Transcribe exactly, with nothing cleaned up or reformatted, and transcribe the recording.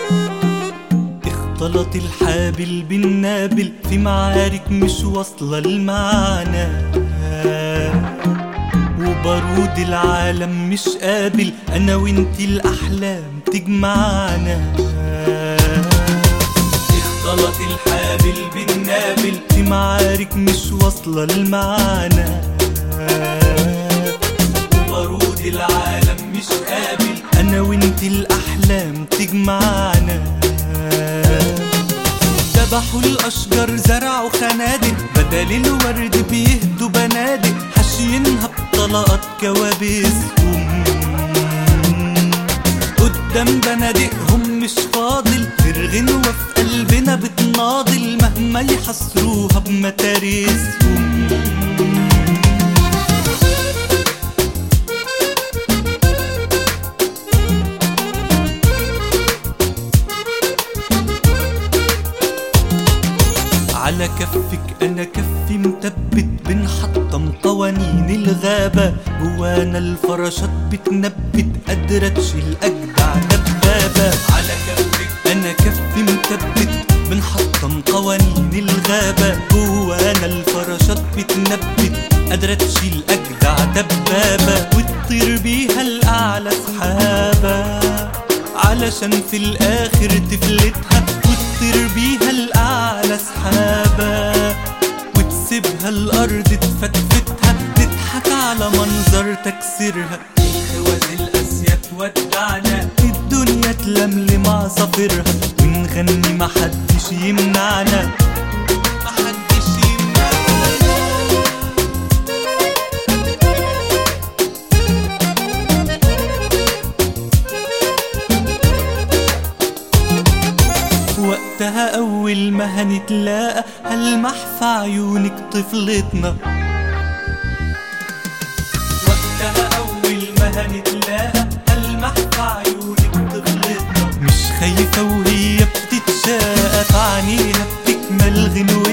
اختلط الحابل بالنابل في معارك مش واصلة المعنى، وبارود العالم مش قابل انا وانتي الاحلام تجمعنا. اختلط الحابل بالنابل في معارك مش واصلة المعنى، وبارود العالم مش قابل انا وانتي الاحلام تجمعنا. ذبحوا الاشجار زرعوا خنادق بدل الورد بيهدوا بنادق، حاشينها بطلقات كوابيسهم قدام بنادقهم مش فاضل غير غنوة في قلبنا بتناضل مهما يحصروها بمتاريسهم. على كفك انا كفي مثبت بنحطم قوانين الغابة، جوانا الفراشات بتنبت قادرة تشيل اجدع دبابة. على كفك انا كفي مثبت بنحطم قوانين الغابة، جوانا الفراشات بتنبت قادرة تشيل اجدع دبابة، وتطير بيها الاعلى سحابة علشان في الاخر تفلتها، وتطير بيها الاعلى سحابة وتسيبها الارض تفتفتها، تضحك على منظر تكسيرها. الخوازي الاسيا تودعنا الدنيا تلملم عصافيرها، ونغني محدش يمنعنا محدش يمنعنا. وقتها أول ما هنتلاقى هلمح في عيونك طفلتنا، وقتها أول ما هنتلاقى هلمح في عيونك طفلتنا، مش خايفة وهي بتتشاقى في عينيها بتكمل غنوة